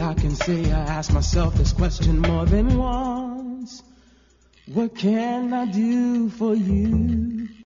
I can say I asked myself this question more than once. What can I do for you?